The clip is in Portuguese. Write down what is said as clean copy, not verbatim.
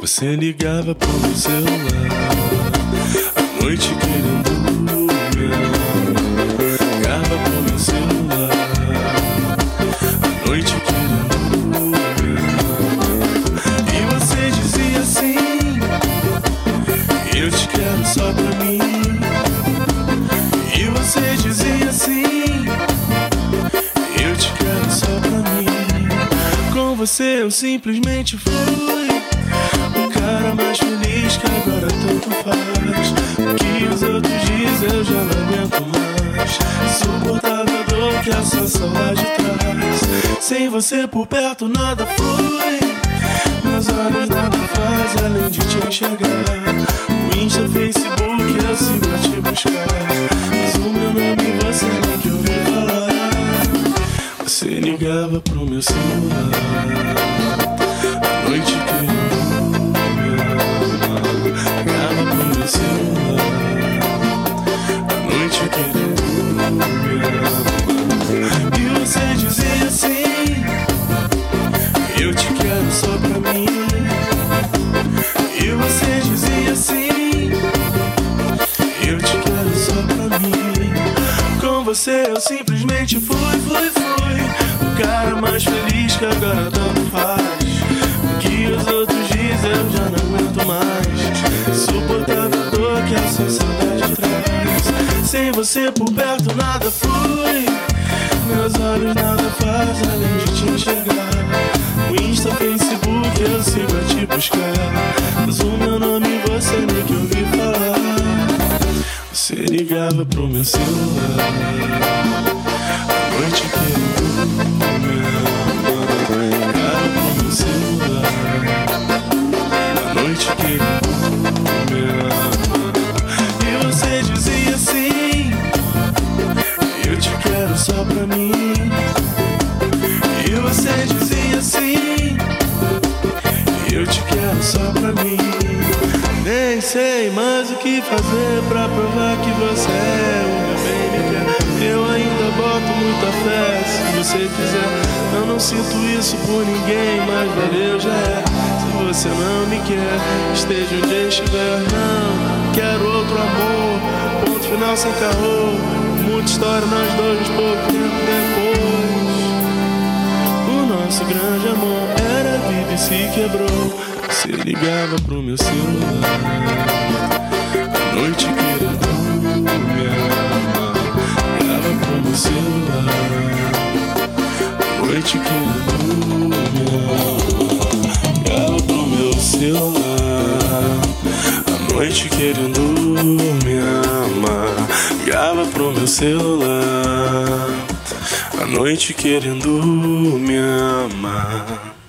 Você ligava pro meu celular à noite querendo me amar. Ligava pro meu celular à noite querendo me amar. E você dizia assim: eu te quero só pra mim. E você dizia assim: eu te quero só pra mim. Com você eu simplesmente fui o cara mais feliz que agora tanto faz. O que os outros dizem eu já não aguento mais. Insuportável a dor que a sua saudade traz. Sem você por perto nada flui. Meus olhos nada faz além de te enxergar. O Insta, Facebook eu sigo a te buscar. Mas o meu nome você nem que ouviu falar. Você ligava pro meu celular à noite querendo me amar. Ligava pro meu celular à noite querendo me amar. E você dizia assim: eu te quero só pra mim. E você dizia assim: eu te quero só pra mim. Com você eu simplesmente fui o cara mais feliz que agora tanto faz. O que os outros dizem eu já não aguento mais. Insuportável a dor que a sua saudade traz. Sem você por perto nada flui. Meus olhos nada faz além de te enxergar. O Insta, Facebook eu sigo a te buscar. Mas o meu nome você nem que ouviu falar. Você ligava pro meu celular à noite querendo me amar. Ligava pro meu celular à noite querendo me amar. E você dizia assim: eu te quero só pra mim. E você dizia assim: eu te quero só pra mim. Nem sei mais o que fazer pra provar que você é o meu bem me quer. Eu ainda boto muita fé, se você quiser. Eu não sinto isso por ninguém, mas valeu já é. Se você não me quer, esteja onde estiver. Não quero outro amor, ponto final sem caô. Muita história nós dois, pouco tempo depois. O nosso grande amor era vida e se quebrou. Você ligava pro meu celular à noite querendo me amar. Ligava pro meu celular à noite querendo me amar. Ligava pro meu celular à noite querendo me amar. Ligava pro meu celular à noite querendo me amar.